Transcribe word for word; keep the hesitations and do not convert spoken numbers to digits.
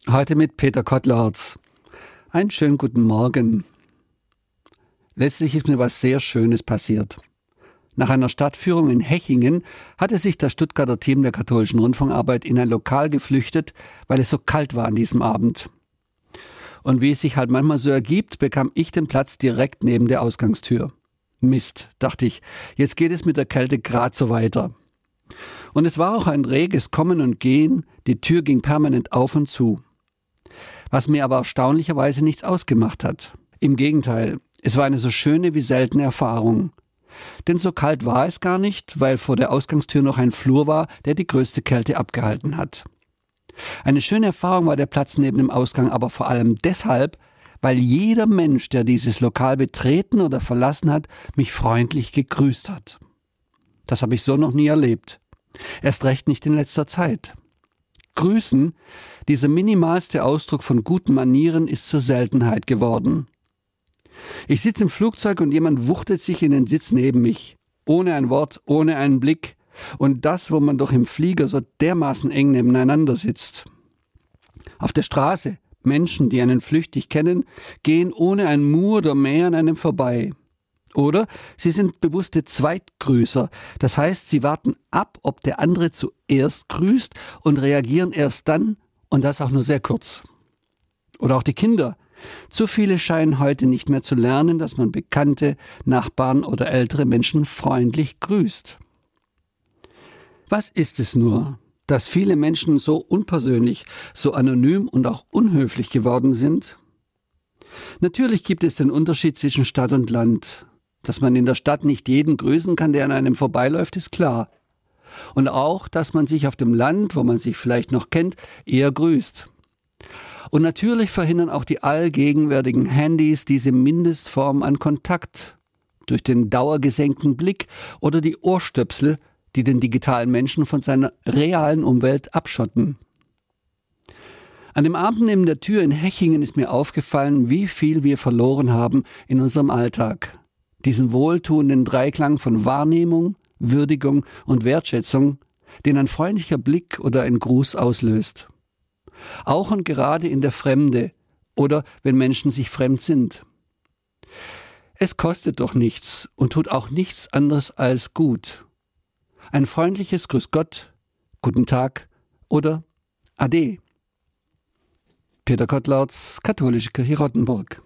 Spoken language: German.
Heute mit Peter Kottlarz. Einen schönen guten Morgen. Letztlich ist mir was sehr Schönes passiert. Nach einer Stadtführung in Hechingen hatte sich das Stuttgarter Team der katholischen Rundfunkarbeit in ein Lokal geflüchtet, weil es so kalt war an diesem Abend. Und wie es sich halt manchmal so ergibt, bekam ich den Platz direkt neben der Ausgangstür. Mist, dachte ich, jetzt geht es mit der Kälte grad so weiter. Und es war auch ein reges Kommen und Gehen, die Tür ging permanent auf und zu. Was mir aber erstaunlicherweise nichts ausgemacht hat. Im Gegenteil, es war eine so schöne wie seltene Erfahrung. Denn so kalt war es gar nicht, weil vor der Ausgangstür noch ein Flur war, der die größte Kälte abgehalten hat. Eine schöne Erfahrung war der Platz neben dem Ausgang, aber vor allem deshalb, weil jeder Mensch, der dieses Lokal betreten oder verlassen hat, mich freundlich gegrüßt hat. Das habe ich so noch nie erlebt. Erst recht nicht in letzter Zeit. Grüßen, dieser minimalste Ausdruck von guten Manieren, ist zur Seltenheit geworden. Ich sitze im Flugzeug und jemand wuchtet sich in den Sitz neben mich. Ohne ein Wort, ohne einen Blick. Und das, wo man doch im Flieger so dermaßen eng nebeneinander sitzt. Auf der Straße, Menschen, die einen flüchtig kennen, gehen ohne ein Mu oder Mehr an einem vorbei. Oder sie sind bewusste Zweitgrüßer. Das heißt, sie warten ab, ob der andere zuerst grüßt und reagieren erst dann, und das auch nur sehr kurz. Oder auch die Kinder. Zu viele scheinen heute nicht mehr zu lernen, dass man Bekannte, Nachbarn oder ältere Menschen freundlich grüßt. Was ist es nur, dass viele Menschen so unpersönlich, so anonym und auch unhöflich geworden sind? Natürlich gibt es den Unterschied zwischen Stadt und Land. Dass man in der Stadt nicht jeden grüßen kann, der an einem vorbeiläuft, ist klar. Und auch, dass man sich auf dem Land, wo man sich vielleicht noch kennt, eher grüßt. Und natürlich verhindern auch die allgegenwärtigen Handys diese Mindestform an Kontakt durch den dauergesenkten Blick oder die Ohrstöpsel, die den digitalen Menschen von seiner realen Umwelt abschotten. An dem Abend neben der Tür in Hechingen ist mir aufgefallen, wie viel wir verloren haben in unserem Alltag. Diesen wohltuenden Dreiklang von Wahrnehmung, Würdigung und Wertschätzung, den ein freundlicher Blick oder ein Gruß auslöst. Auch und gerade in der Fremde oder wenn Menschen sich fremd sind. Es kostet doch nichts und tut auch nichts anderes als gut. Ein freundliches Grüß Gott, Guten Tag oder Ade. Peter Kottlarz, Katholische Kirche Rottenburg.